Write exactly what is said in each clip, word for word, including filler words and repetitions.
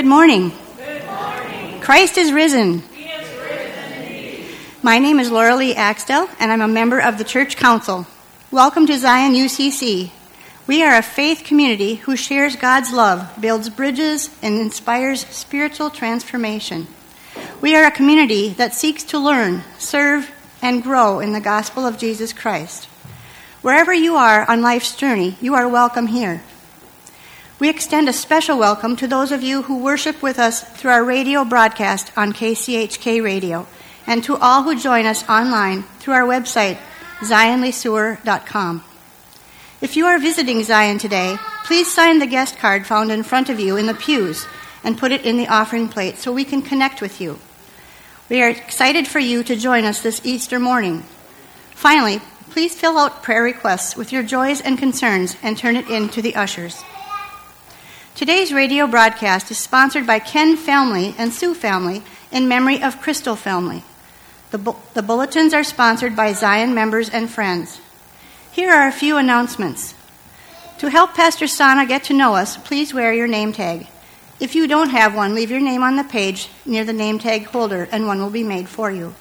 Good morning. Good morning. Christ is risen. He is risen indeed. My name is Laura Lee Axtell, and I'm a member of the Church Council. Welcome to Zion U C C. We are a faith community who shares God's love, builds bridges, and inspires spiritual transformation. We are a community that seeks to learn, serve, and grow in the gospel of Jesus Christ. Wherever you are on life's journey, you are welcome here. We extend a special welcome to those of you who worship with us through our radio broadcast on K C H K Radio, and to all who join us online through our website, zion lesueur dot com. If you are visiting Zion today, please sign the guest card found in front of you in the pews and put it in the offering plate so we can connect with you. We are excited for you to join us this Easter morning. Finally, please fill out prayer requests with your joys and concerns and turn it in to the ushers. Today's radio broadcast is sponsored by Ken Family and Sue Family in memory of Crystal Family. The, bu- the bulletins are sponsored by Zion members and friends. Here are a few announcements. To help Pastor Sana get to know us, please wear your name tag. If you don't have one, leave your name on the page near the name tag holder, and one will be made for you.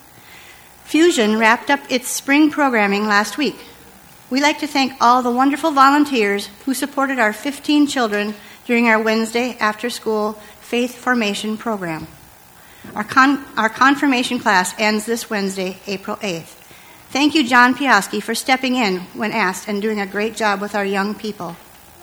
Fusion wrapped up its spring programming last week. We'd like to thank all the wonderful volunteers who supported our fifteen children during our Wednesday after-school faith formation program. Our, con- our confirmation class ends this Wednesday, April eighth. Thank you, John Piaski, for stepping in when asked and doing a great job with our young people.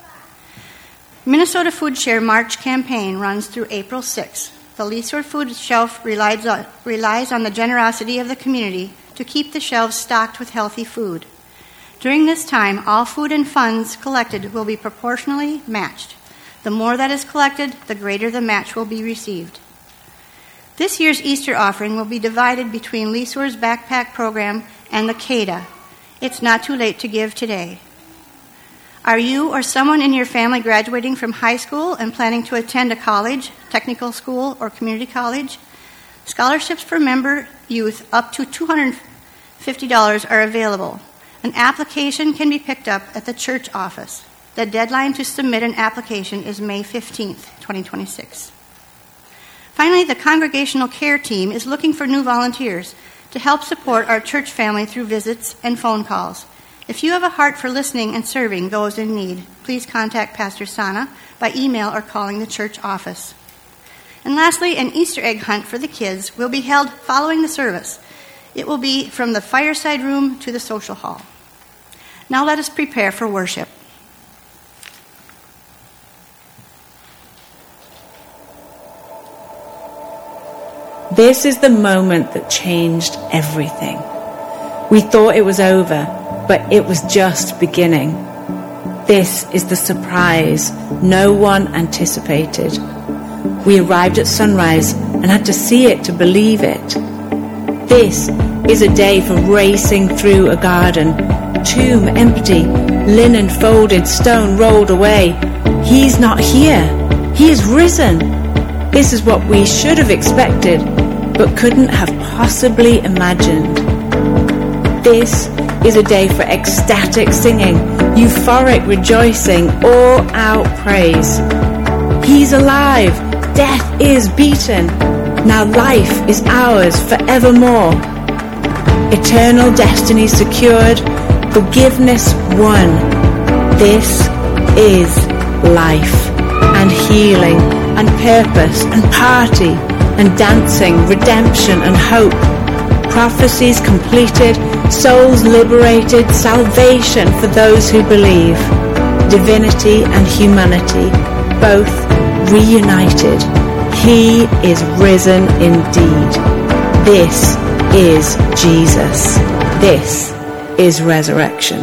Minnesota Food Share March campaign runs through April sixth. The Lesueur Food Shelf relies on, relies on the generosity of the community to keep the shelves stocked with healthy food. During this time, all food and funds collected will be proportionally matched. The more that is collected, the greater the match will be received. This year's Easter offering will be divided between Lesueur's backpack program and the C A D A. It's not too late to give today. Are you or someone in your family graduating from high school and planning to attend a college, technical school, or community college? Scholarships for member youth up to two hundred fifty dollars are available. An application can be picked up at the church office. The deadline to submit an application is May fifteenth, twenty twenty-six. Finally, the Congregational Care Team is looking for new volunteers to help support our church family through visits and phone calls. If you have a heart for listening and serving those in need, please contact Pastor Sana by email or calling the church office. And lastly, an Easter egg hunt for the kids will be held following the service. It will be from the fireside room to the social hall. Now let us prepare for worship. This is the moment that changed everything. We thought it was over, but it was just beginning. This is the surprise no one anticipated. We arrived at sunrise and had to see it to believe it. This is a day for racing through a garden. Tomb empty, linen folded, stone rolled away. He's not here. He is risen. This is what we should have expected, but couldn't have possibly imagined. This is a day for ecstatic singing, euphoric rejoicing, all-out praise. He's alive. Death is beaten. Now life is ours forevermore. Eternal destiny secured. Forgiveness won. This is life and healing and purpose and party and dancing, redemption and hope. Prophecies completed, souls liberated, salvation for those who believe. Divinity and humanity, both reunited. He is risen indeed. This is Jesus. This is resurrection.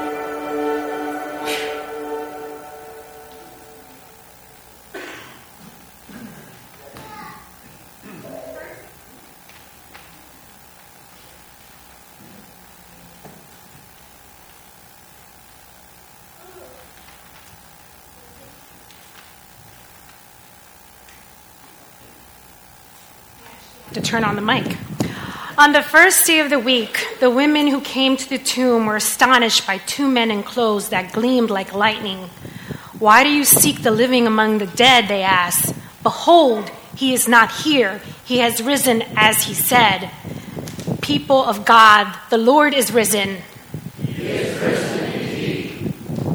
To turn on the mic. On the first day of the week, the women who came to the tomb were astonished by two men in clothes that gleamed like lightning. "Why do you seek the living among the dead?" they asked. Behold, he is not here. He has risen as he said. People of God, the Lord is risen. He is risen indeed.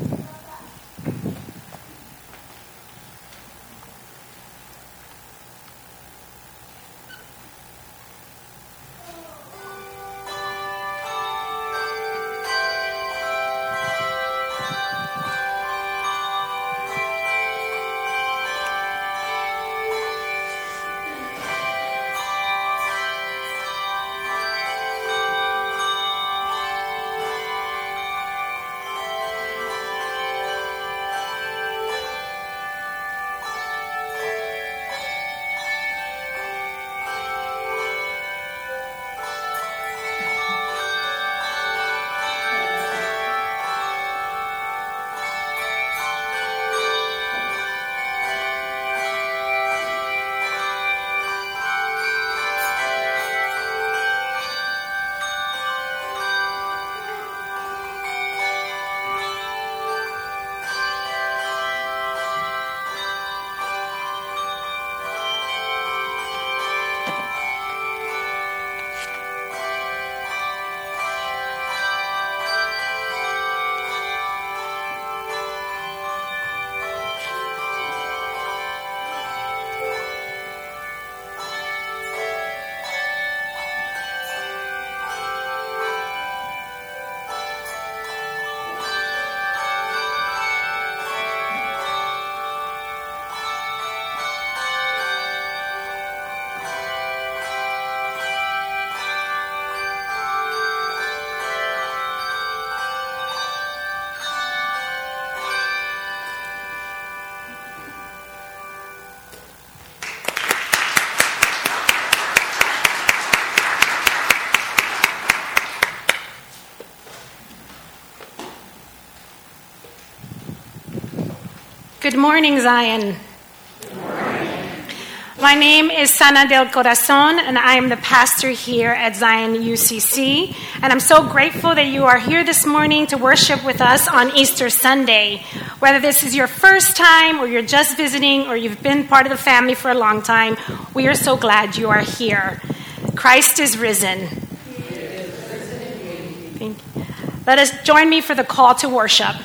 Good morning, Zion. Good morning. My name is Sana del Corazon, and I am the pastor here at Zion U C C. And I'm so grateful that you are here this morning to worship with us on Easter Sunday. Whether this is your first time, or you're just visiting, or you've been part of the family for a long time, we are so glad you are here. Christ is risen. He is risen indeed. Thank you. Let us join me for the call to worship.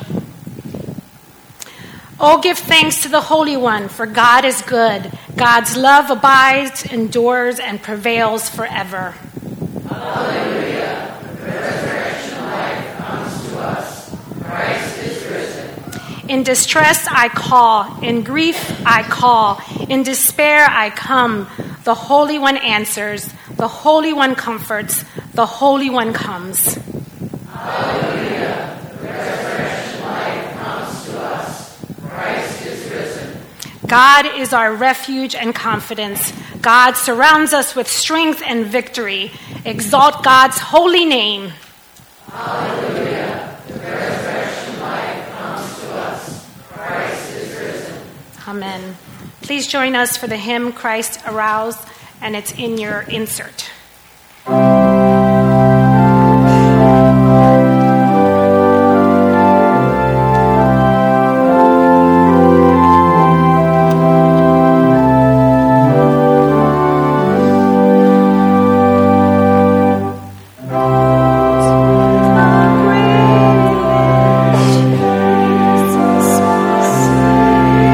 Oh, give thanks to the Holy One, for God is good. God's love abides, endures, and prevails forever. Hallelujah. The resurrection life comes to us. Christ is risen. In distress I call, in grief I call, in despair I come. The Holy One answers, the Holy One comforts, the Holy One comes. Hallelujah. The resurrection life comes to us. Christ is risen. God is our refuge and confidence. God surrounds us with strength and victory. Exalt God's holy name. Hallelujah. The resurrection life comes to us. Christ is risen. Amen. Please join us for the hymn, Christ Aroused, and it's in your insert.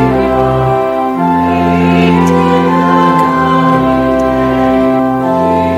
Hallelujah.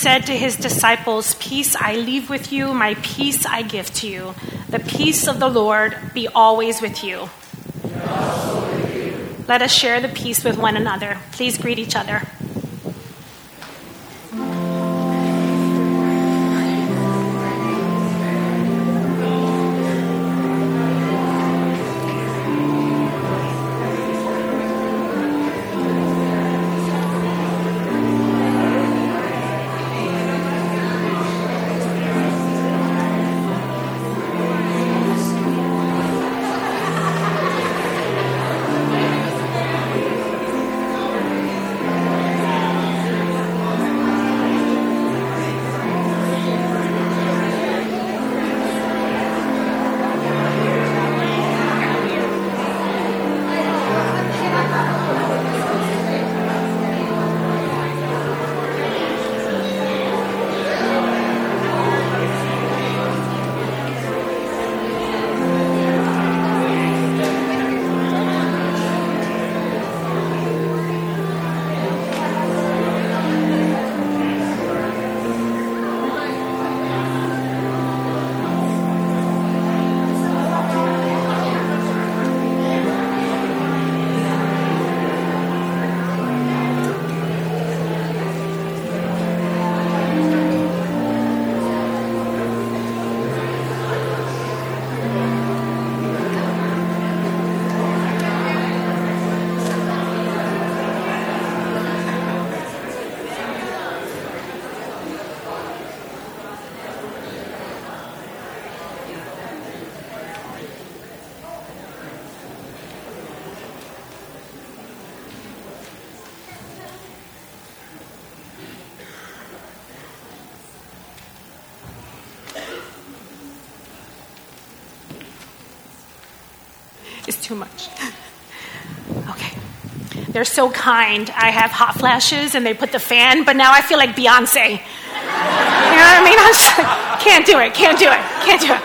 said to his disciples, "Peace I leave with you, my peace I give to you. The peace of the Lord be always with you." And also with you. Let us share the peace with one another. Please greet each other. It's too much. Okay. They're so kind. I have hot flashes and they put the fan, but now I feel like Beyonce. You know what I mean? I'm just like, can't do it, can't do it, can't do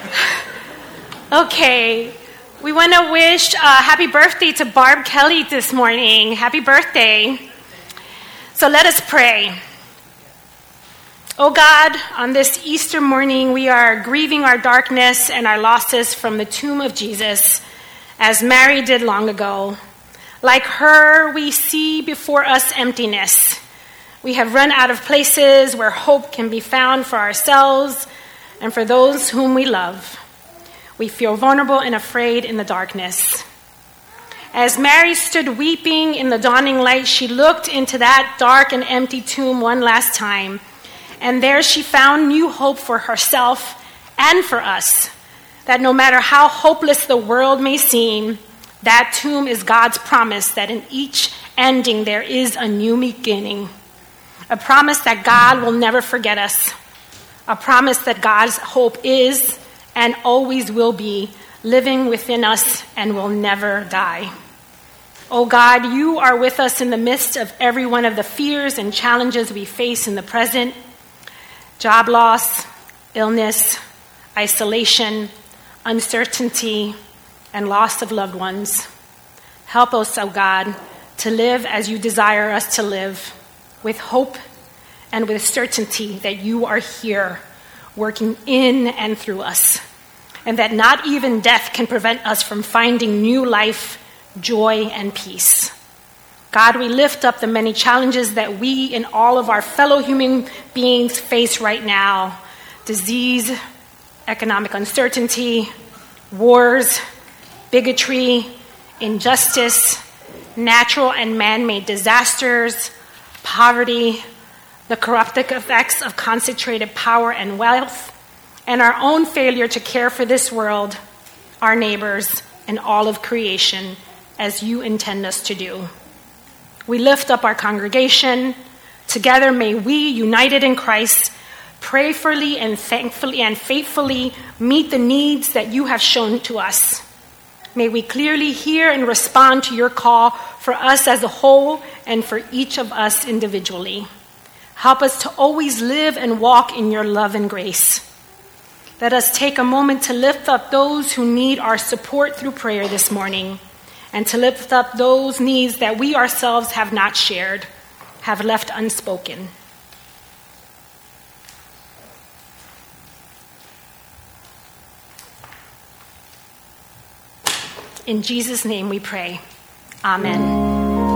it. Okay. We want to wish uh, happy birthday to Barb Kelly this morning. Happy birthday. So let us pray. Oh God, on this Easter morning, we are grieving our darkness and our losses from the tomb of Jesus, as Mary did long ago. Like her, we see before us emptiness. We have run out of places where hope can be found for ourselves and for those whom we love. We feel vulnerable and afraid in the darkness. As Mary stood weeping in the dawning light, she looked into that dark and empty tomb one last time, and there she found new hope for herself and for us, that no matter how hopeless the world may seem, that tomb is God's promise that in each ending there is a new beginning, a promise that God will never forget us, a promise that God's hope is and always will be living within us and will never die. Oh God, you are with us in the midst of every one of the fears and challenges we face in the present: job loss, illness, isolation, uncertainty, and loss of loved ones. Help us, oh God, to live as you desire us to live, with hope and with certainty that you are here, working in and through us, and that not even death can prevent us from finding new life, joy, and peace. God, we lift up the many challenges that we and all of our fellow human beings face right now: disease, economic uncertainty, wars, bigotry, injustice, natural and man-made disasters, poverty, the corrupting effects of concentrated power and wealth, and our own failure to care for this world, our neighbors, and all of creation as you intend us to do. We lift up our congregation. Together may we, united in Christ, prayerfully and thankfully and faithfully meet the needs that you have shown to us. May we clearly hear and respond to your call for us as a whole and for each of us individually. Help us to always live and walk in your love and grace. Let us take a moment to lift up those who need our support through prayer this morning, and to lift up those needs that we ourselves have not shared, have left unspoken. In Jesus' name we pray. Amen.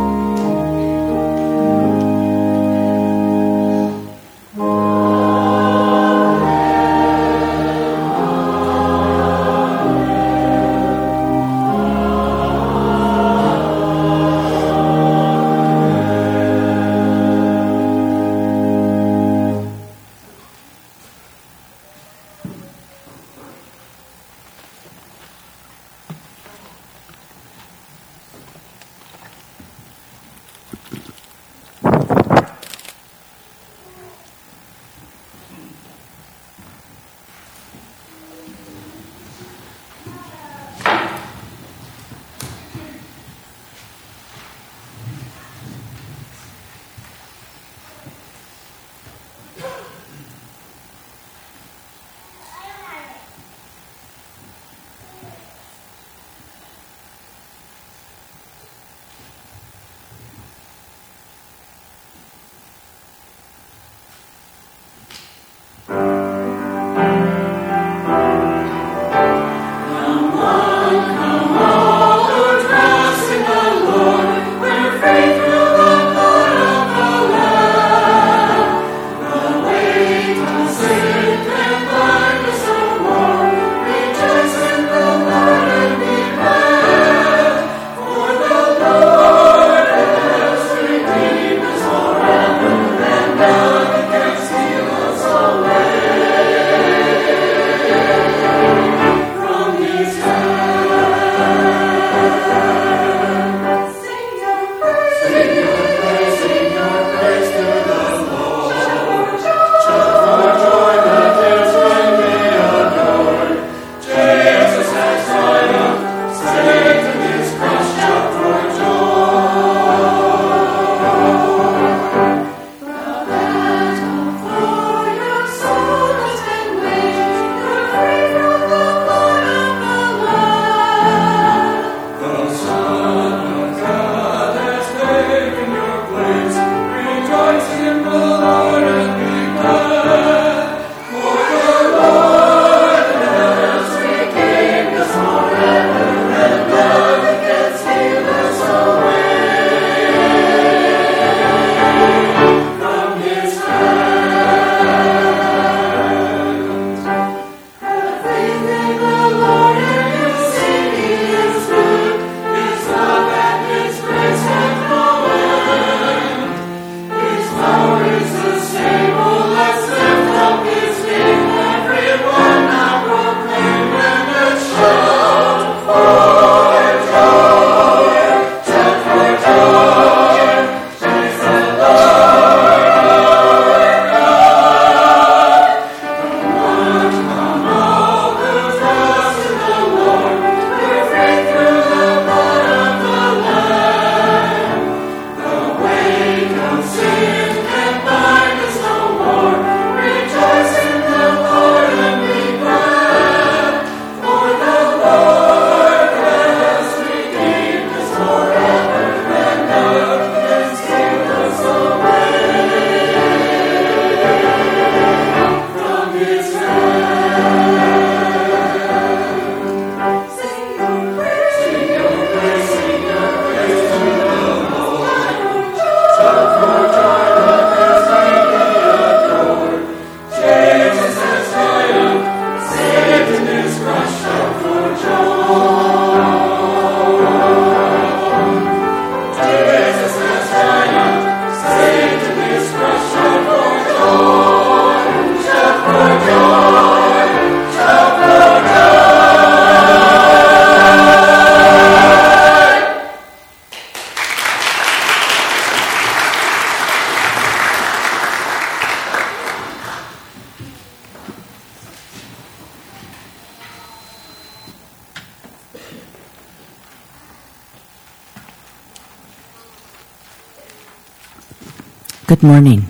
Good morning.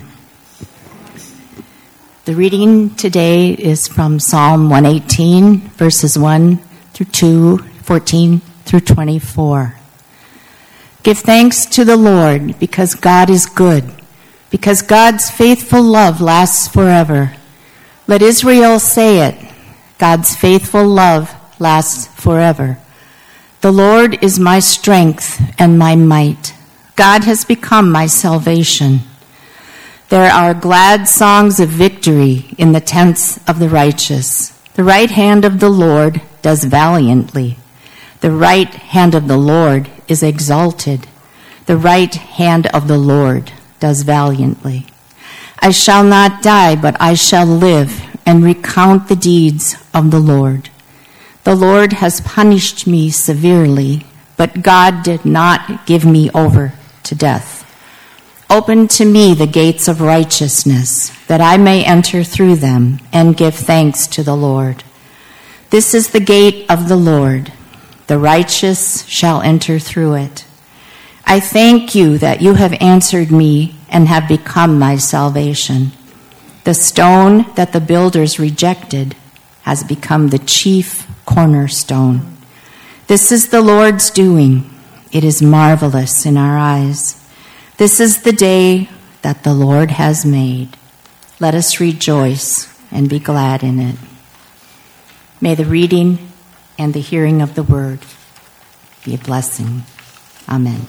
The reading today is from Psalm one eighteen, verses one through two, fourteen through twenty-four. Give thanks to the Lord, because God is good, because God's faithful love lasts forever. Let Israel say it, God's faithful love lasts forever. The Lord is my strength and my might. God has become my salvation. There are glad songs of victory in the tents of the righteous. The right hand of the Lord does valiantly. The right hand of the Lord is exalted. The right hand of the Lord does valiantly. I shall not die, but I shall live and recount the deeds of the Lord. The Lord has punished me severely, but God did not give me over to death. Open to me the gates of righteousness, that I may enter through them and give thanks to the Lord. This is the gate of the Lord. The righteous shall enter through it. I thank you that you have answered me and have become my salvation. The stone that the builders rejected has become the chief cornerstone. This is the Lord's doing. It is marvelous in our eyes. This is the day that the Lord has made. Let us rejoice and be glad in it. May the reading and the hearing of the word be a blessing. Amen.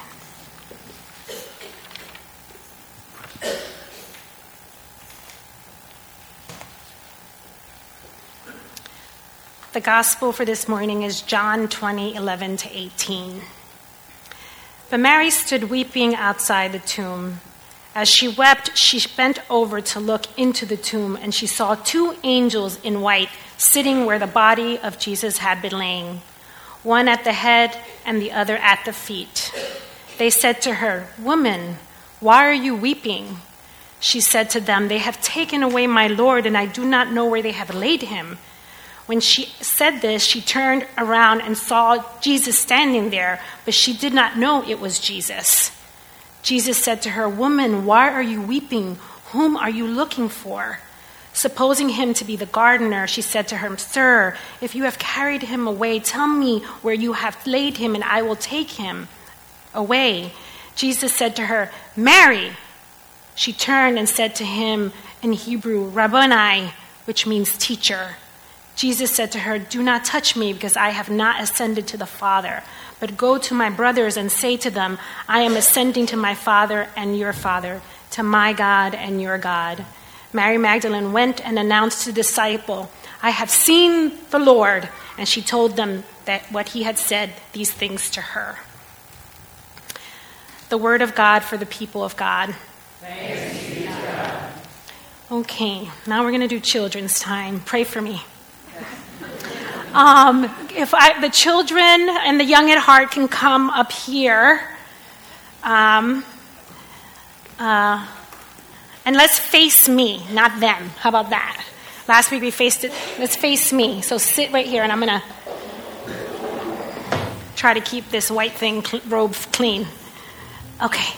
The gospel for this morning is John twenty, eleven to eighteen. But Mary stood weeping outside the tomb. As she wept, she bent over to look into the tomb, and she saw two angels in white sitting where the body of Jesus had been laying, one at the head and the other at the feet. They said to her, "Woman, why are you weeping?" She said to them, "They have taken away my Lord, and I do not know where they have laid him." When she said this, she turned around and saw Jesus standing there, but she did not know it was Jesus. Jesus said to her, "Woman, why are you weeping? Whom are you looking for?" Supposing him to be the gardener, she said to him, "Sir, if you have carried him away, tell me where you have laid him, and I will take him away." Jesus said to her, "Mary." She turned and said to him in Hebrew, "Rabboni," which means teacher. Jesus said to her, "Do not touch me, because I have not ascended to the Father. But go to my brothers and say to them, I am ascending to my Father and your Father, to my God and your God." Mary Magdalene went and announced to the disciple, "I have seen the Lord." And she told them that what he had said, these things to her. The word of God for the people of God. Thanks be to God. Okay, now we're going to do children's time. Pray for me. Um, if I, the children and the young at heart can come up here, um, uh, and let's face me, not them. How about that? Last week we faced it. Let's face me. So sit right here, and I'm going to try to keep this white thing cl- robe clean. Okay.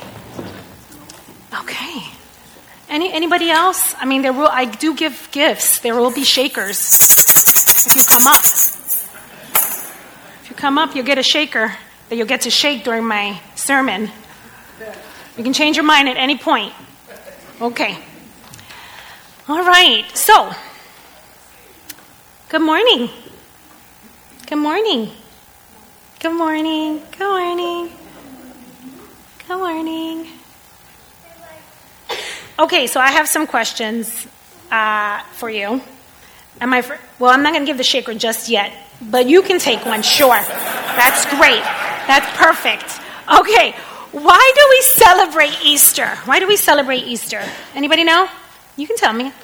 Okay. Any anybody else? I mean, there will. I do give gifts. There will be shakers. If you come up, if you come up, you'll get a shaker that you'll get to shake during my sermon. You can change your mind at any point. Okay. All right. So, good morning. Good morning. Good morning. Good morning. Good morning. Okay, so I have some questions uh, for you. Am I? Well, I'm not going to give the shaker just yet, but you can take one. Sure, that's great. That's perfect. Okay, why do we celebrate Easter? Why do we celebrate Easter? Anybody know? You can tell me.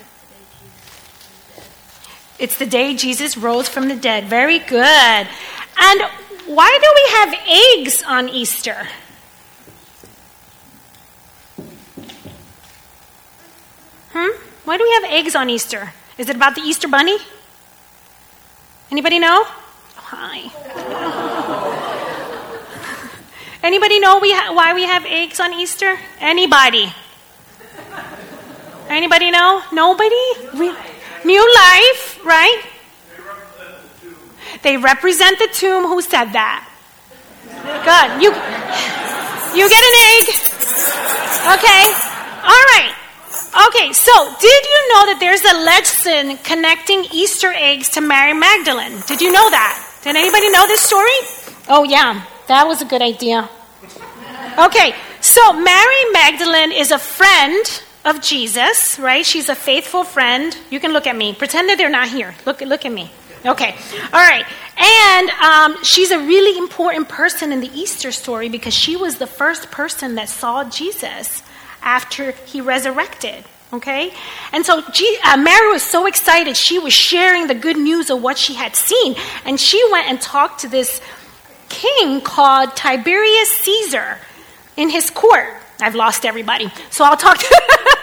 It's the day Jesus rose from the dead. Very good. And why do we have eggs on Easter? Hmm? Why do we have eggs on Easter? Is it about the Easter bunny? Anybody know? Oh, hi. Anybody know we ha- why we have eggs on Easter? Anybody? Anybody know? Nobody? We- New life, right? They represent the tomb. Who said that? Good. You, you get an egg. Okay. All right. Okay, so did you know that there's a legend connecting Easter eggs to Mary Magdalene? Did you know that? Did anybody know this story? Oh, yeah, that was a good idea. Okay, so Mary Magdalene is a friend of Jesus, right? She's a faithful friend. You can look at me. Pretend that they're not here. Look, look at me. Okay, all right. And um, she's a really important person in the Easter story because she was the first person that saw Jesus after he resurrected, okay? And so G- uh, Mary was so excited. She was sharing the good news of what she had seen. And she went and talked to this king called Tiberius Caesar in his court. I've lost everybody, so I'll talk to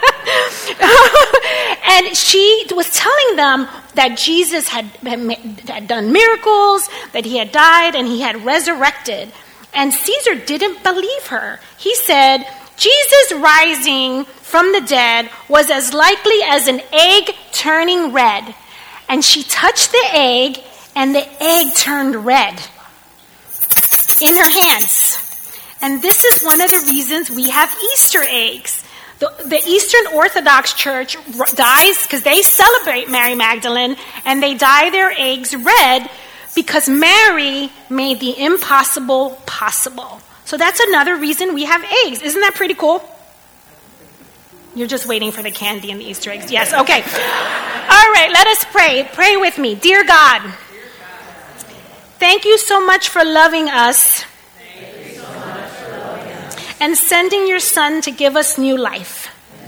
And she was telling them that Jesus had, had done miracles, that he had died, and he had resurrected. And Caesar didn't believe her. He said, Jesus rising from the dead was as likely as an egg turning red. And she touched the egg, and the egg turned red in her hands. And this is one of the reasons we have Easter eggs. The, the Eastern Orthodox Church dyes, because they celebrate Mary Magdalene, and they dye their eggs red because Mary made the impossible possible. So that's another reason we have eggs. Isn't that pretty cool? You're just waiting for the candy and the Easter eggs. Yes, okay. All right, let us pray. Pray with me. Dear God, thank you so much for loving us. And sending your Son to give us new life.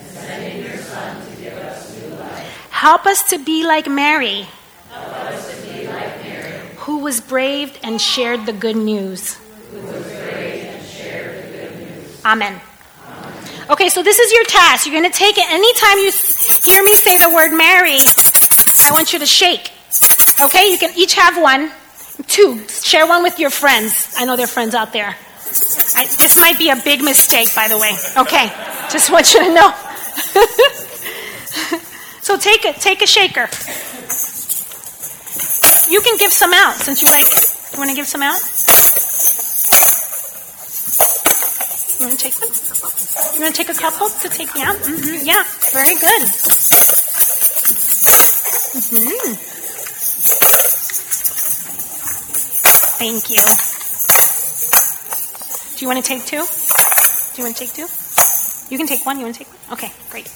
Help us to be like Mary, who was brave and shared the good news. Amen. Okay, so this is your task. You're going to take it anytime you hear me say the word Mary. I want you to shake. Okay, you can each have one. Two, share one with your friends. I know there are friends out there. I, this might be a big mistake, by the way. Okay, just want you to know. So take a, take a shaker. You can give some out since you like it. You want to give some out? You want to take some? You want to take a couple to take me out? Mm-hmm. Yeah, very good. Mm-hmm. Thank you. Do you want to take two? Do you want to take two? You can take one. You want to take one? Okay, great.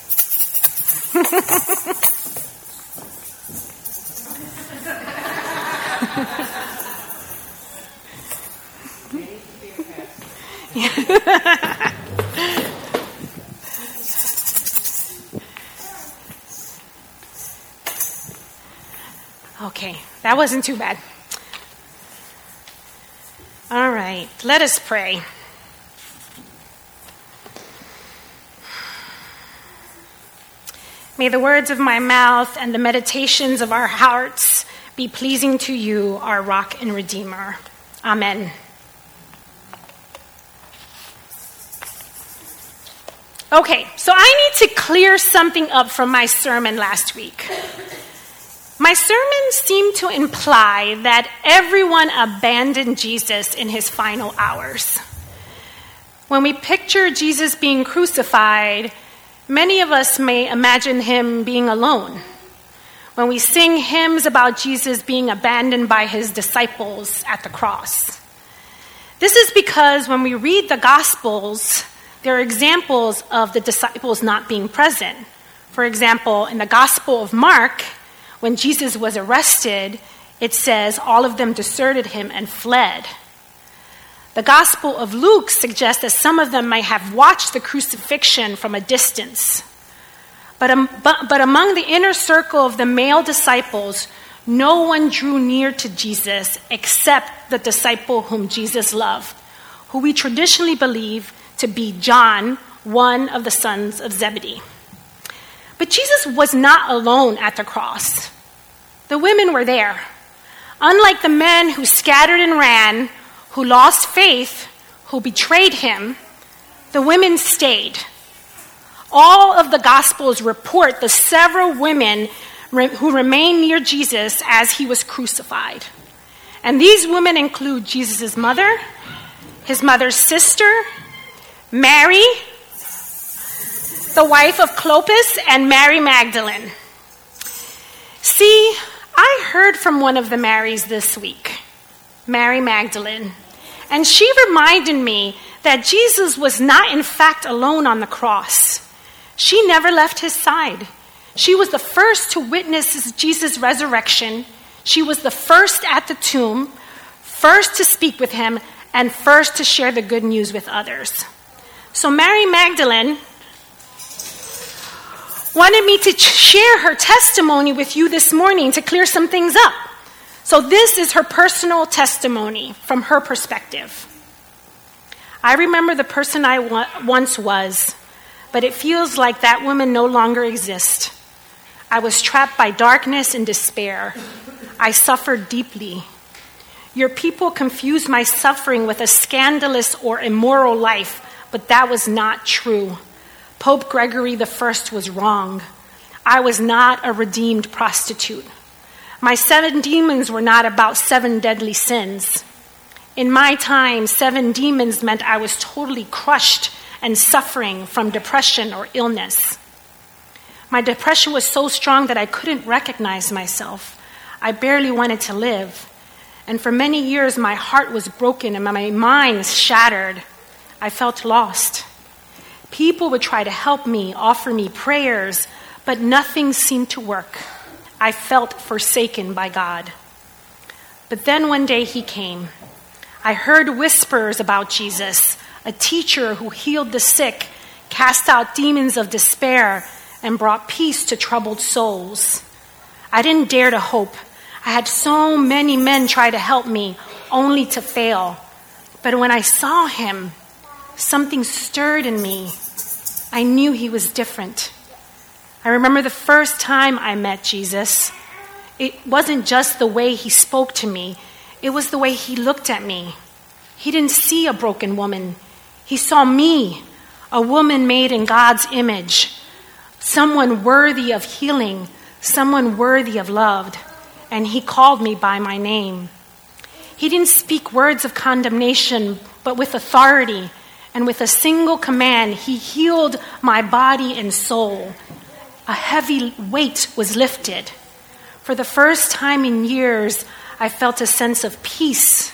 Okay, that wasn't too bad. All right, let us pray. May the words of my mouth and the meditations of our hearts be pleasing to you, our rock and redeemer. Amen. Okay, so I need to clear something up from my sermon last week. My sermon seemed to imply that everyone abandoned Jesus in his final hours. When we picture Jesus being crucified, many of us may imagine him being alone. When we sing hymns about Jesus being abandoned by his disciples at the cross. This is because when we read the Gospels, there are examples of the disciples not being present. For example, in the Gospel of Mark, when Jesus was arrested, it says all of them deserted him and fled. The Gospel of Luke suggests that some of them might have watched the crucifixion from a distance. But, um, but, but among the inner circle of the male disciples, no one drew near to Jesus except the disciple whom Jesus loved, who we traditionally believe to be John, one of the sons of Zebedee. But Jesus was not alone at the cross. The women were there. Unlike the men who scattered and ran, who lost faith, who betrayed him, the women stayed. All of the Gospels report the several women who remained near Jesus as he was crucified. And these women include Jesus' mother, his mother's sister, Mary, the wife of Clopas, and Mary Magdalene. See, I heard from one of the Marys this week, Mary Magdalene. And she reminded me that Jesus was not in fact alone on the cross. She never left his side. She was the first to witness Jesus' resurrection. She was the first at the tomb, first to speak with him, and first to share the good news with others. So Mary Magdalene wanted me to share her testimony with you this morning to clear some things up. So this is her personal testimony from her perspective. I remember the person I wa- once was, but it feels like that woman no longer exists. I was trapped by darkness and despair. I suffered deeply. Your people confused my suffering with a scandalous or immoral life, but that was not true. Pope Gregory the First was wrong. I was not a redeemed prostitute. My seven demons were not about seven deadly sins. In my time, seven demons meant I was totally crushed and suffering from depression or illness. My depression was so strong that I couldn't recognize myself. I barely wanted to live. And for many years, my heart was broken and my mind shattered. I felt lost. People would try to help me, offer me prayers, but nothing seemed to work. I felt forsaken by God. But then one day he came. I heard whispers about Jesus, a teacher who healed the sick, cast out demons of despair, and brought peace to troubled souls. I didn't dare to hope. I had so many men try to help me, only to fail. But when I saw him, something stirred in me. I knew he was different. I remember the first time I met Jesus. It wasn't just the way he spoke to me. It was the way he looked at me. He didn't see a broken woman. He saw me, a woman made in God's image, someone worthy of healing, someone worthy of love. And he called me by my name. He didn't speak words of condemnation, but with authority. And with a single command, he healed my body and soul. A heavy weight was lifted. For the first time in years, I felt a sense of peace,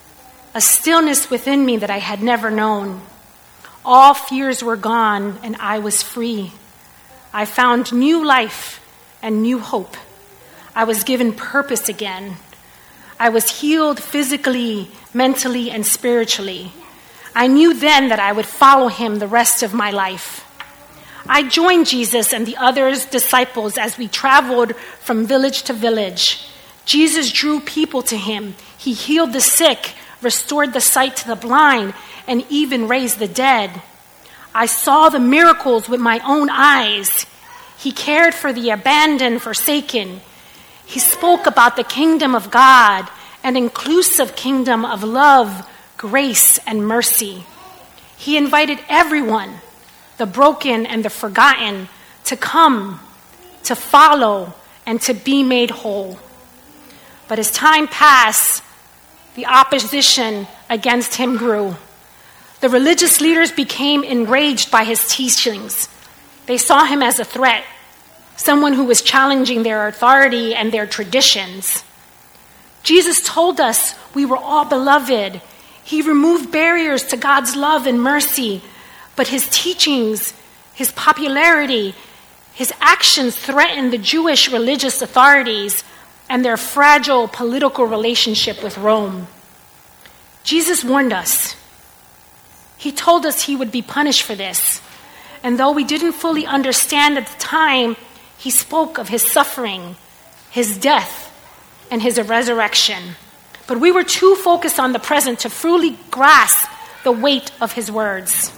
a stillness within me that I had never known. All fears were gone, and I was free. I found new life and new hope. I was given purpose again. I was healed physically, mentally, and spiritually. I knew then that I would follow him the rest of my life. I joined Jesus and the other disciples as we traveled from village to village. Jesus drew people to him. He healed the sick, restored the sight to the blind, and even raised the dead. I saw the miracles with my own eyes. He cared for the abandoned, forsaken. He spoke about the kingdom of God, an inclusive kingdom of love, grace, and mercy. He invited everyone, the broken and the forgotten, to come, to follow, and to be made whole. But as time passed, the opposition against him grew. The religious leaders became enraged by his teachings. They saw him as a threat, someone who was challenging their authority and their traditions. Jesus told us we were all beloved. He removed barriers to God's love and mercy, but his teachings, his popularity, his actions threatened the Jewish religious authorities and their fragile political relationship with Rome. Jesus warned us. He told us he would be punished for this. And though we didn't fully understand at the time, he spoke of his suffering, his death, and his resurrection. But we were too focused on the present to fully grasp the weight of his words.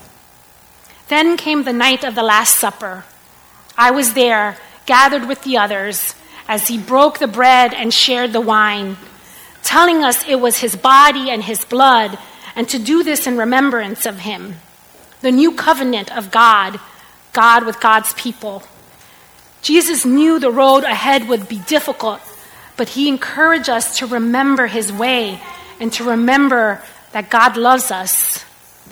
Then came the night of the Last Supper. I was there, gathered with the others, as he broke the bread and shared the wine, telling us it was his body and his blood, and to do this in remembrance of him. The new covenant of God, God with God's people. Jesus knew the road ahead would be difficult, but he encouraged us to remember his way and to remember that God loves us.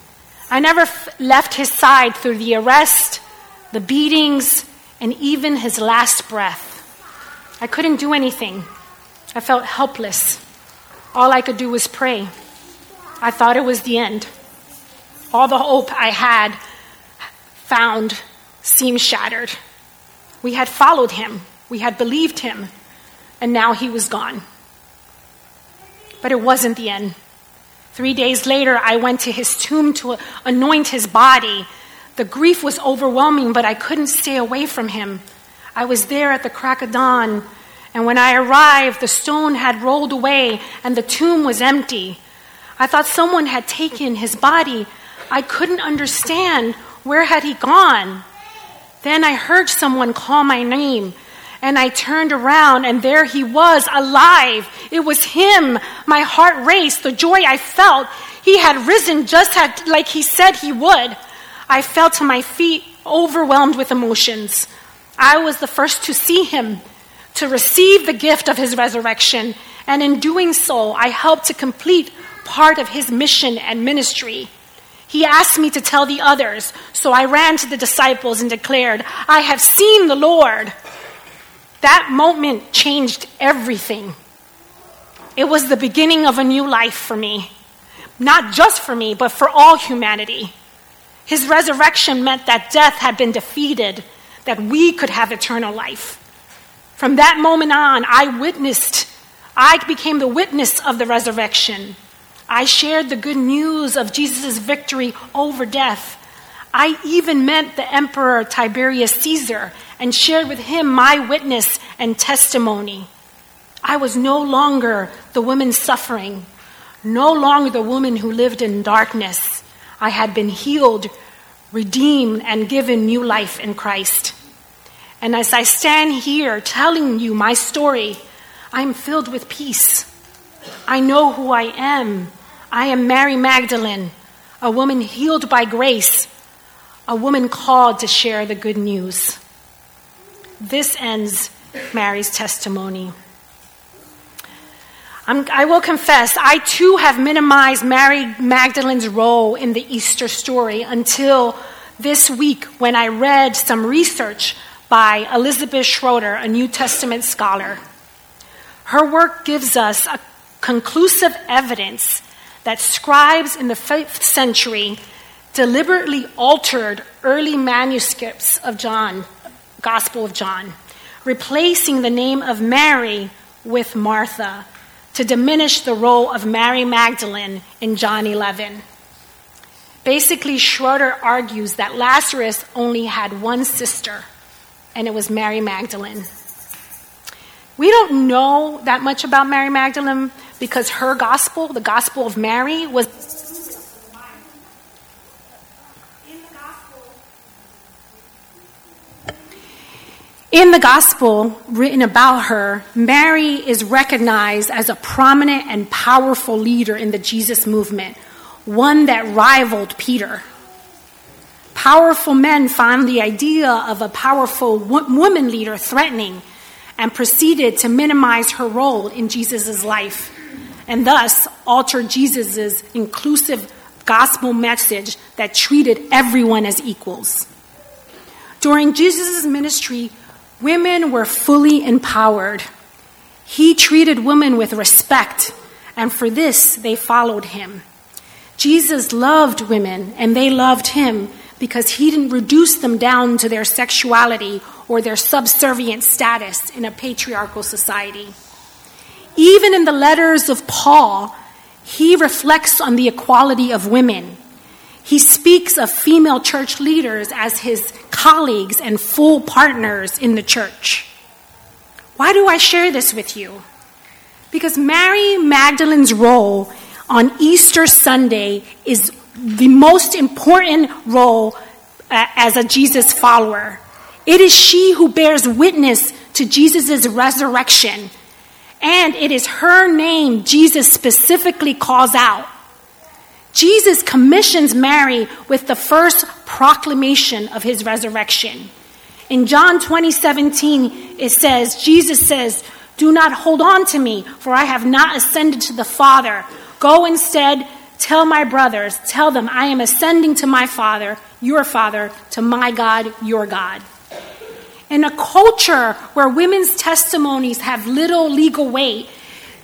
I never f- left his side through the arrest, the beatings, and even his last breath. I couldn't do anything. I felt helpless. All I could do was pray. I thought it was the end. All the hope I had found seemed shattered. We had followed him. We had believed him. And now he was gone. But it wasn't the end. Three days later, I went to his tomb to anoint his body. The grief was overwhelming, but I couldn't stay away from him. I was there at the crack of dawn, and when I arrived, the stone had rolled away and the tomb was empty. I thought someone had taken his body. I couldn't understand. Where had he gone? Then I heard someone call my name, and I turned around, and there he was, alive. It was him. My heart raced. The joy I felt. He had risen just had, like he said he would. I fell to my feet, overwhelmed with emotions. I was the first to see him, to receive the gift of his resurrection, and in doing so, I helped to complete part of his mission and ministry. He asked me to tell the others, so I ran to the disciples and declared, "I have seen the Lord." That moment changed everything. It was the beginning of a new life for me. Not just for me, but for all humanity. His resurrection meant that death had been defeated, that we could have eternal life. From that moment on, I witnessed, I became the witness of the resurrection. I shared the good news of Jesus' victory over death. I even met the Emperor Tiberius Caesar and shared with him my witness and testimony. I was no longer the woman suffering, no longer the woman who lived in darkness. I had been healed, redeemed, and given new life in Christ. And as I stand here telling you my story, I am filled with peace. I know who I am. I am Mary Magdalene, a woman healed by grace, a woman called to share the good news. This ends Mary's testimony. I'm, I will confess, I too have minimized Mary Magdalene's role in the Easter story until this week when I read some research by Elizabeth Schroeder, a New Testament scholar. Her work gives us a conclusive evidence that scribes in the fifth century deliberately altered early manuscripts of John, Gospel of John, replacing the name of Mary with Martha to diminish the role of Mary Magdalene in John eleven. Basically, Schroeder argues that Lazarus only had one sister, and it was Mary Magdalene. We don't know that much about Mary Magdalene because her gospel, the Gospel of Mary, was in the gospel written about her. Mary is recognized as a prominent and powerful leader in the Jesus movement, one that rivaled Peter. Powerful men found the idea of a powerful woman leader threatening and proceeded to minimize her role in Jesus' life, and thus altered Jesus' inclusive gospel message that treated everyone as equals. During Jesus' ministry, women were fully empowered. He treated women with respect, and for this, they followed him. Jesus loved women, and they loved him because he didn't reduce them down to their sexuality or their subservient status in a patriarchal society. Even in the letters of Paul, he reflects on the equality of women. He speaks of female church leaders as his colleagues and full partners in the church. Why do I share this with you? Because Mary Magdalene's role on Easter Sunday is the most important role uh, as a Jesus follower. It is she who bears witness to Jesus' resurrection, and it is her name Jesus specifically calls out. Jesus commissions Mary with the first proclamation of his resurrection. In John twenty seventeen, it says, Jesus says, "Do not hold on to me, for I have not ascended to the Father. Go instead, tell my brothers, tell them I am ascending to my Father, your Father, to my God, your God." In a culture where women's testimonies have little legal weight,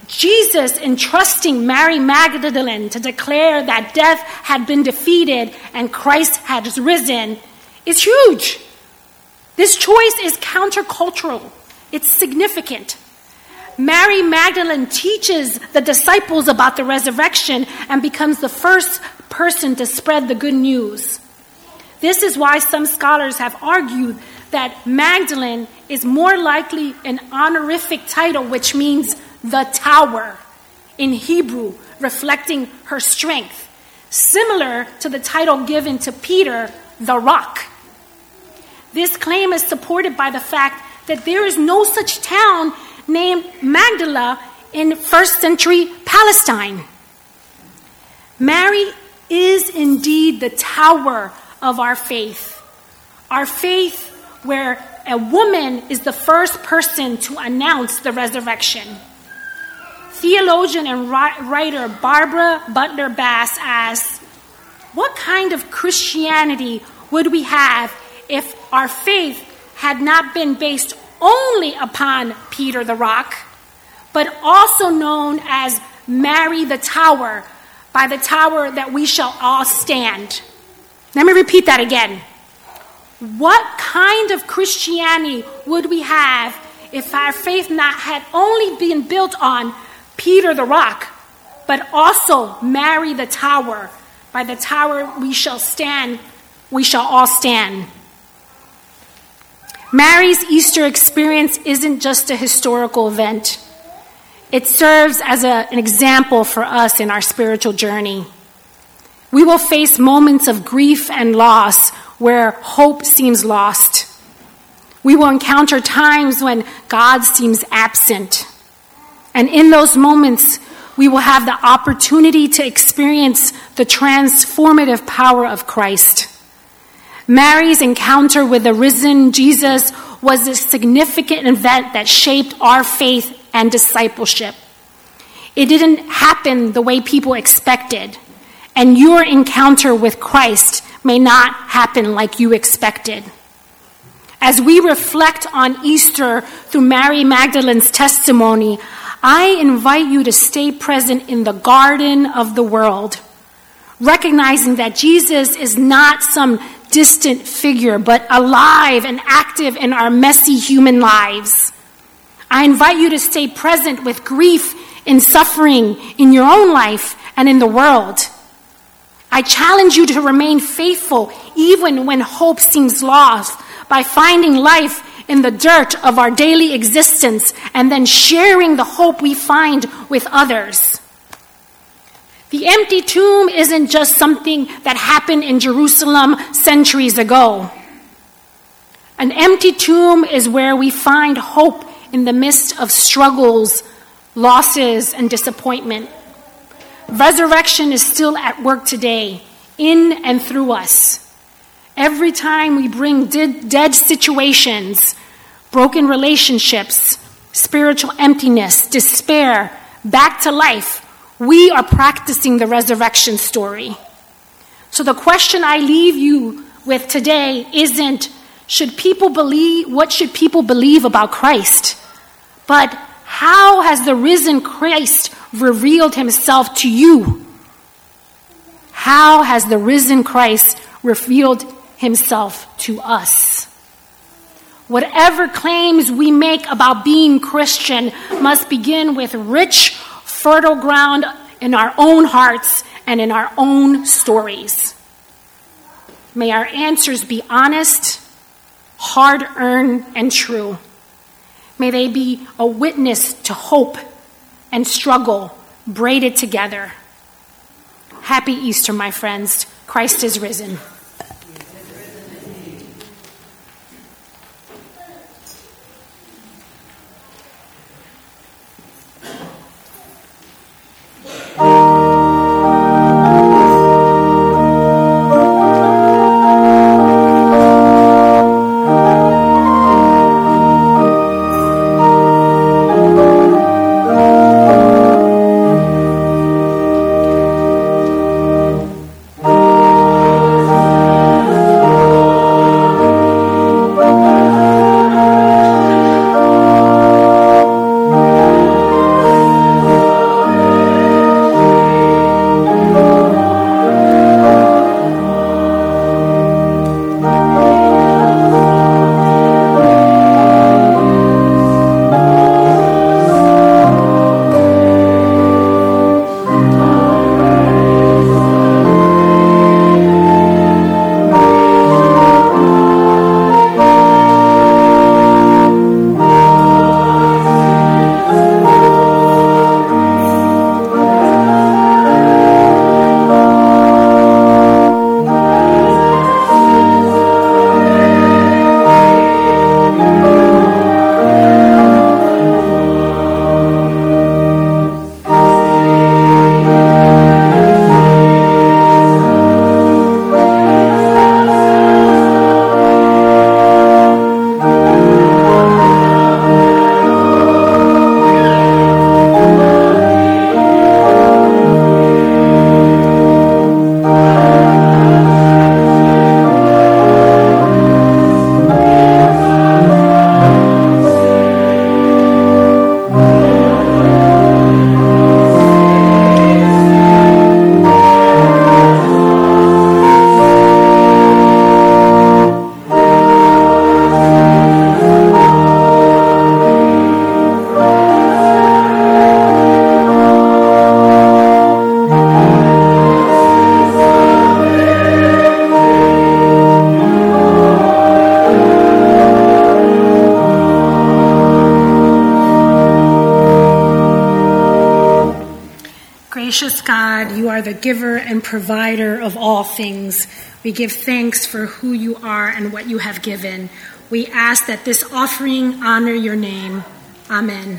Jesus entrusting Mary Magdalene to declare that death had been defeated and Christ had risen is huge. This choice is countercultural. It's significant. Mary Magdalene teaches the disciples about the resurrection and becomes the first person to spread the good news. This is why some scholars have argued that Magdalene is more likely an honorific title, which means the tower in Hebrew, reflecting her strength, similar to the title given to Peter, the rock. This claim is supported by the fact that there is no such town named Magdala in first century Palestine. Mary is indeed the tower of our faith. Our faith where a woman is the first person to announce the resurrection. Theologian and writer Barbara Butler Bass asks, what kind of Christianity would we have if our faith had not been based only upon Peter the rock, but also known as Mary the tower, by the tower that we shall all stand? Let me repeat that again. What kind of Christianity would we have if our faith not had only been built on Peter the rock, but also Mary the tower? By the tower we shall stand, we shall all stand. Mary's Easter experience isn't just a historical event. It serves as a, an example for us in our spiritual journey. We will face moments of grief and loss where hope seems lost. We will encounter times when God seems absent. And in those moments, we will have the opportunity to experience the transformative power of Christ. Mary's encounter with the risen Jesus was a significant event that shaped our faith and discipleship. It didn't happen the way people expected, and your encounter with Christ may not happen like you expected. As we reflect on Easter through Mary Magdalene's testimony, I invite you to stay present in the garden of the world, recognizing that Jesus is not some distant figure, but alive and active in our messy human lives. I invite you to stay present with grief and suffering in your own life and in the world. I challenge you to remain faithful even when hope seems lost, by finding life in the dirt of our daily existence and then sharing the hope we find with others. The empty tomb isn't just something that happened in Jerusalem centuries ago. An empty tomb is where we find hope in the midst of struggles, losses, and disappointment. Resurrection is still at work today, in and through us. Every time we bring dead, dead situations, broken relationships, spiritual emptiness, despair, back to life, we are practicing the resurrection story. So the question I leave you with today isn't, should people believe, what should people believe about Christ? But how has the risen Christ revealed himself to you? How has the risen Christ revealed himself to us? Whatever claims we make about being Christian must begin with rich, fertile ground in our own hearts and in our own stories. May our answers be honest, hard-earned, and true. May they be a witness to hope and struggle braided together. Happy Easter, my friends. Christ is risen. Thank you. Gracious God, you are the giver and provider of all things. We give thanks for who you are and what you have given. We ask that this offering honor your name. Amen.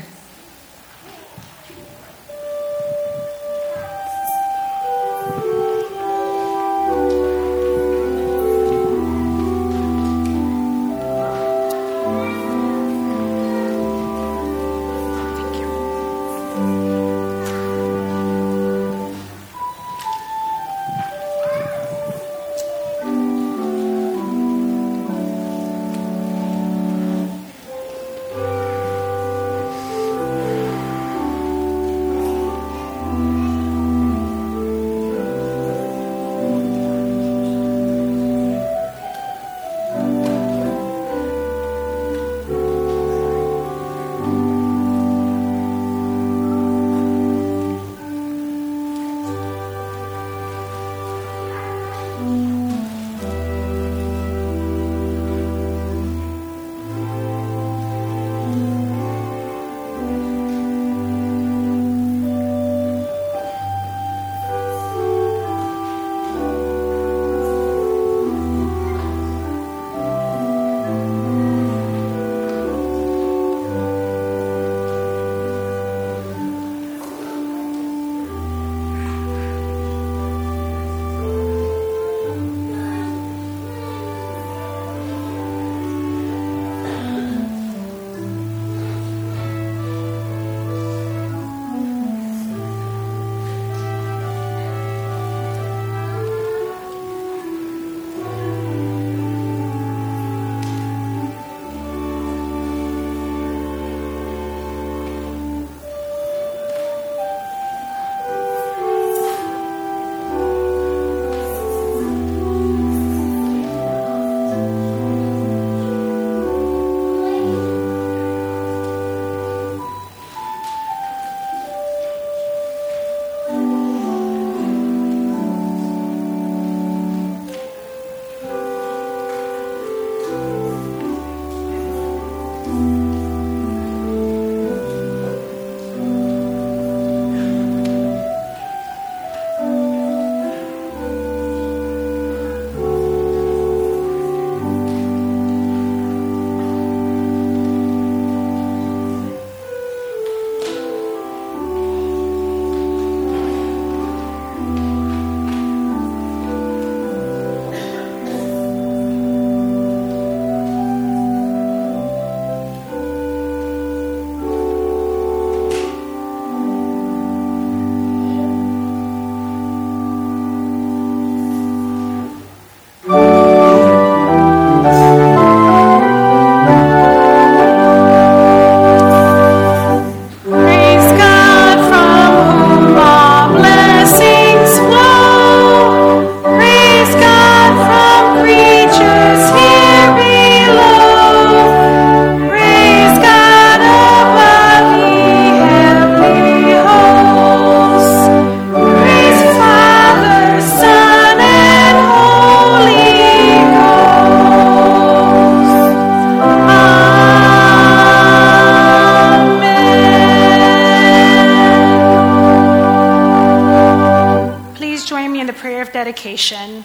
Dedication.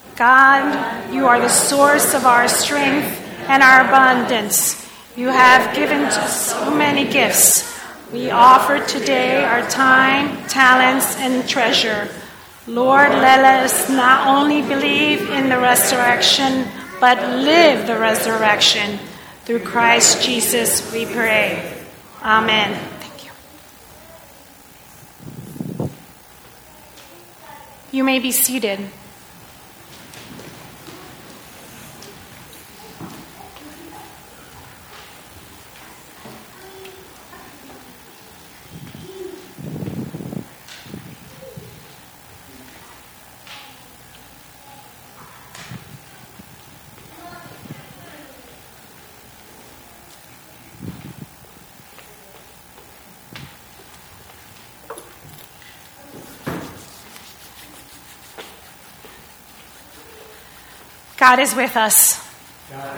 God, you are the source of our strength and our abundance. You have given us so many gifts. We offer today our time, talents, and treasure. Lord, let us not only believe in the resurrection, but live the resurrection. Through Christ Jesus, we pray. Amen. Thank you. You may be seated. God is with us.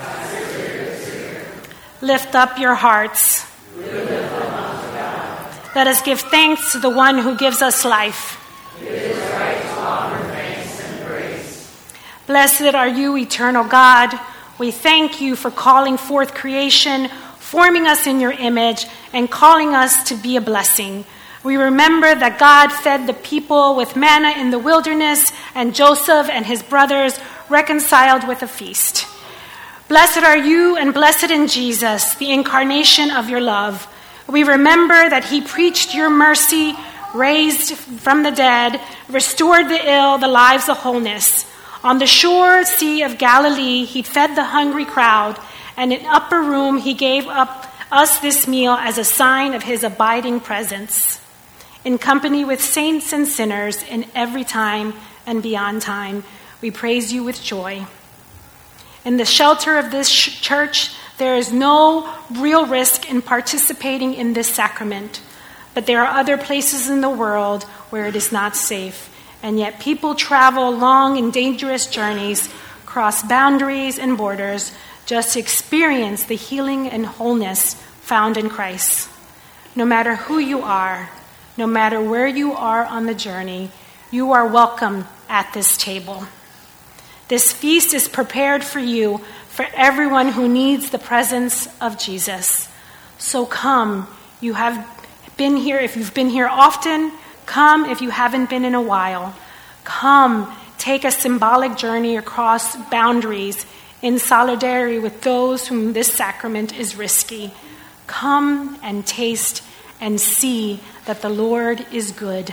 Lift up your hearts. Let Let us give thanks to the one who gives us life. It is right to offer thanks and praise. Blessed are you, eternal God. We thank you for calling forth creation, forming us in your image, and calling us to be a blessing. We remember that God fed the people with manna in the wilderness, and Joseph and his brothers reconciled with a feast. Blessed are you, and blessed in Jesus, the incarnation of your love. We remember that he preached your mercy, raised from the dead, restored the ill, the lives of wholeness. On the shore sea of Galilee, he fed the hungry crowd, and in upper room he gave up us this meal as a sign of his abiding presence. In company with saints and sinners in every time and beyond time, we praise you with joy. In the shelter of this sh- church, there is no real risk in participating in this sacrament, but there are other places in the world where it is not safe, and yet people travel long and dangerous journeys, cross boundaries and borders, just to experience the healing and wholeness found in Christ. No matter who you are, no matter where you are on the journey, you are welcome at this table. This feast is prepared for you, for everyone who needs the presence of Jesus. So come, you have been here. If you've been here often, come if you haven't been in a while. Come, take a symbolic journey across boundaries in solidarity with those whom this sacrament is risky. Come and taste and see that the Lord is good.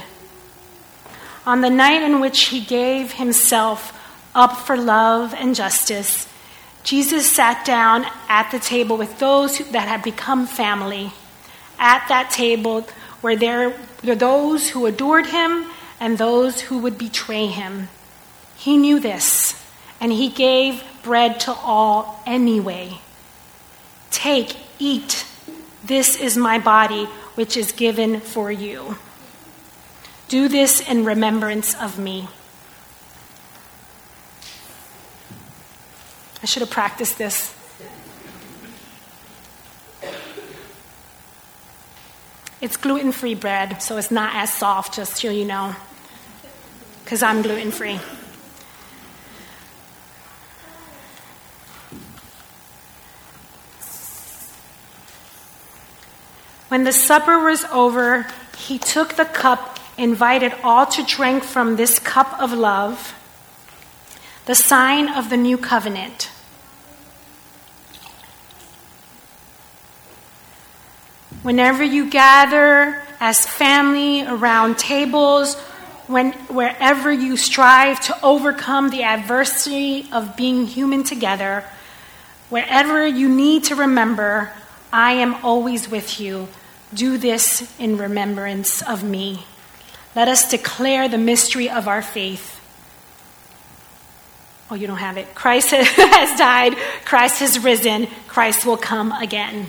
On the night in which he gave himself up for love and justice, Jesus sat down at the table with those that had become family. At that table were there were those who adored him and those who would betray him. He knew this, and he gave bread to all anyway. Take, eat. This is my body, which is given for you. Do this in remembrance of me. I should have practiced this. It's gluten-free bread, so it's not as soft, just so you know, because I'm gluten-free. When the supper was over, he took the cup, invited all to drink from this cup of love, the sign of the new covenant. Whenever you gather as family around tables, when, wherever you strive to overcome the adversity of being human together, wherever you need to remember, I am always with you. Do this in remembrance of me. Let us declare the mystery of our faith. Oh, you don't have it. Christ has died. Christ has risen. Christ will come again.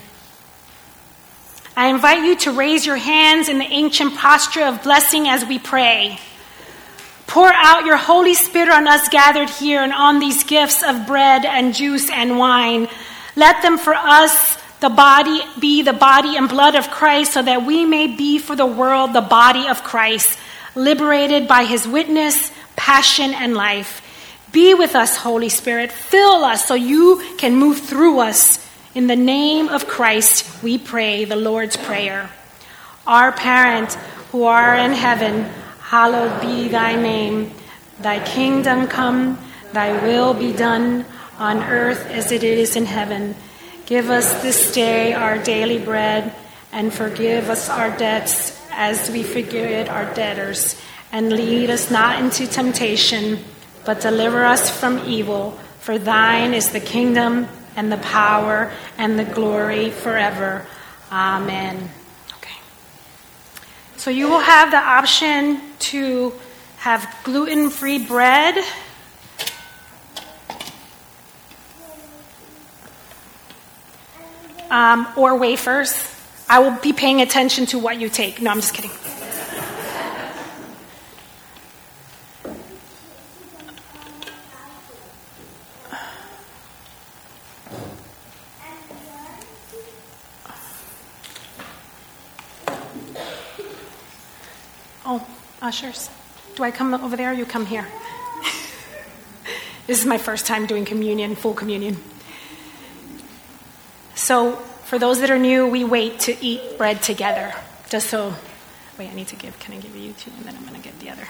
I invite you to raise your hands in the ancient posture of blessing as we pray. Pour out your Holy Spirit on us gathered here and on these gifts of bread and juice and wine. Let them for us the body be the body and blood of Christ, so that we may be for the world the body of Christ, liberated by his witness, passion, and life. Be with us, Holy Spirit. Fill us so you can move through us. In the name of Christ, we pray the Lord's Prayer. Our parent, who art in heaven, hallowed be thy name. Thy kingdom come, thy will be done, on earth as it is in heaven. Give us this day our daily bread, and forgive us our debts as we forgive our debtors. And lead us not into temptation, but deliver us from evil. For thine is the kingdom and the power and the glory forever. Amen. Okay. So you will have the option to have gluten-free bread. Um, or wafers. I will be paying attention to what you take. No, I'm just kidding. Oh, ushers. Do I come over there or you come here? This is my first time doing communion, full communion. So for those that are new, we wait to eat bread together. Just so, wait, I need to give, can I give you two? And then I'm going to get the other.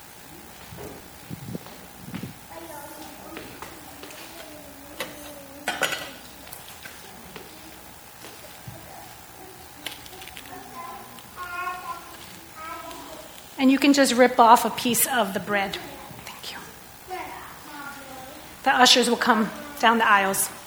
And you can just rip off a piece of the bread. Thank you. The ushers will come down the aisles.